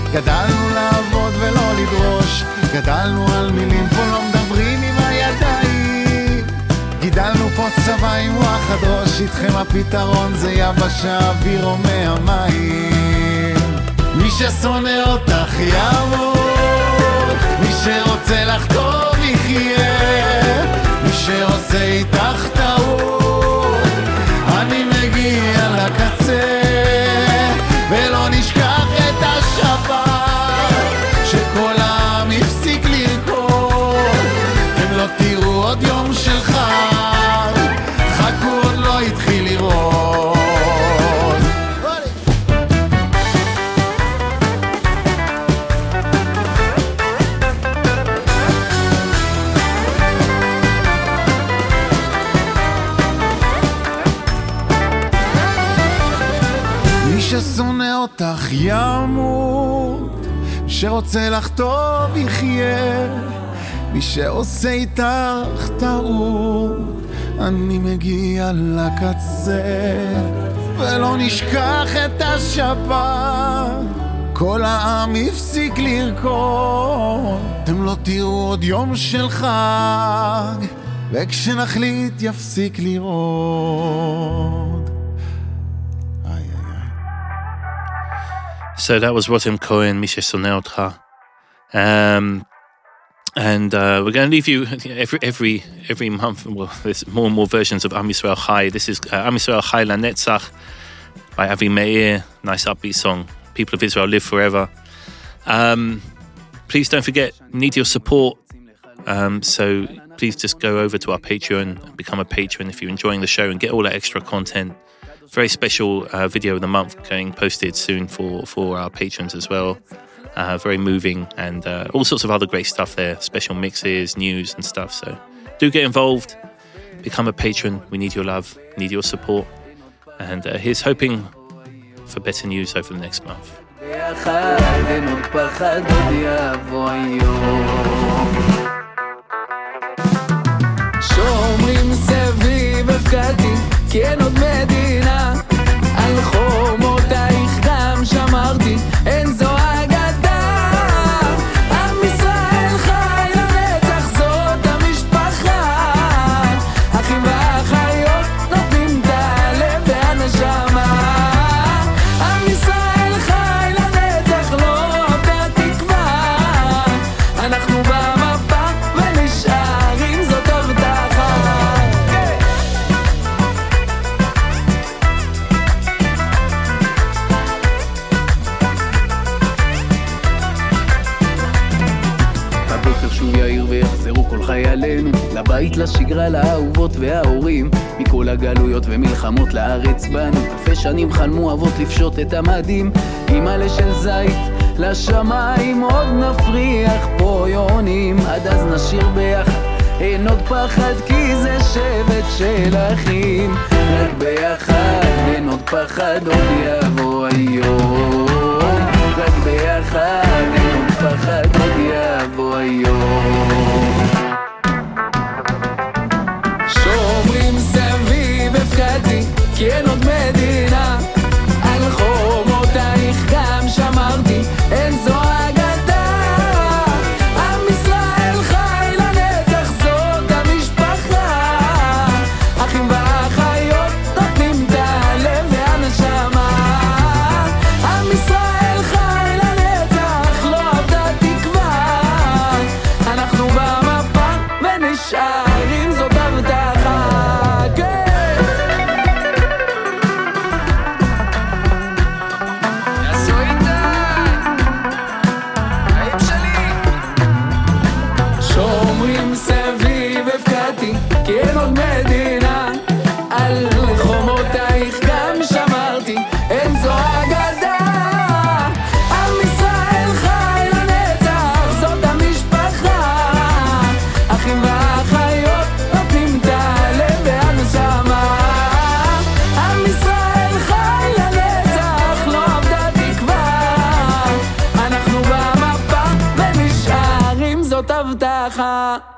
גדלנו לעבוד ולא לדרוש, גדלנו על מילים, פה לא מדברים עם הידיים. גידלנו פה צבא עם וואחד ראש, איתכם הפתרון זה יבשה, אוויר או מהמים. מי ששונא אותך ימות, מי שרוצה לך טוב יחיה, מי שעושה איתך טעות, אני מגיע לקצה, ולא נשכח את השבת, שכל העם הפסיק לרקוד. אתם לא תראו עוד יום של חג, חכו עוד לא התחיל לראות. מי ששונא אותך ימות, מי שרוצה לך טוב יחיה, מי שעושה איתך טעות, אני מגיע לקצה, ולא נשכח את השבת, כל העם הפסיק לרקוד. אתם לא תראו עוד יום של חג, וכשנחליט יפסיק לראות. So that was Rotem Cohen, Misha Sonelcha. Um, and uh, we're going to leave you every every every month. Well, there's more and more versions of Am Yisrael Chai. This is uh, Am Yisrael Chai LaNetzach by Avi Meir. Nice upbeat song. People of Israel live forever. Um, please don't forget, need your support. Um, so please just go over to our Patreon and become a patron if you're enjoying the show and get all that extra content. Very special uh, video of the month going posted soon for, for our patrons as well. Uh, very moving and uh, all sorts of other great stuff there. Special mixes, news and stuff. So do get involved. Become a patron. We need your love. Need your support. And uh, here's hoping for better news over the next month. שומרים סביב הפקעתי, כן עוד מדינה, על חומותייך גם שמרתי, אין זו אגדה. עם ישראל חי לנצח, זאת המשפחה, אחים ואחיות נותנים את הלב והנשמה. עם ישראל חי לנצח, לא אבדה תקווה, אנחנו במפה ונשארים, זאת הבטחה. הבוקר שוב יאיר ויחזרו כל חיילינו לבית, לשגרה, לאהובות וההורים, מכל הגלויות ומלחמות לארץ בנו. אלפי שנים חלמו אבות לפשוט את המדים, אימאלה של זית לשמיים, עוד נפריח פה יונים, עד אז נשיר ביחד, אין עוד פחד כי זה שבט של אחים, רק ביחד אין עוד פחד, עוד יבוא היום, רק ביחד אין עוד פחד, עוד יבוא היום. שומרים סביב הפקעתי, כי אין עוד מדינה, על חומותייך גם שמרתי, אין זו אגדה. עם ישראל חי לנצח, זאת המשפחה, אחים ואחיות נותנים את הלב והנשמה. עם ישראל חי לנצח, לא אבדה תקווה, אנחנו במפה ונשארים, זאת הבטחה. שומרים סביב הפקעתי, כי אין עוד מדינה, על חומותייך גם שמרתי, אין זו אגדה. עם ישראל חי לנצח, זאת המשפחה, אחים ואחיות נותנים את הלב והנשמה. עם ישראל חי לנצח, לא אבדה תקווה, אנחנו במפה ונשארים, זאת הבטחה.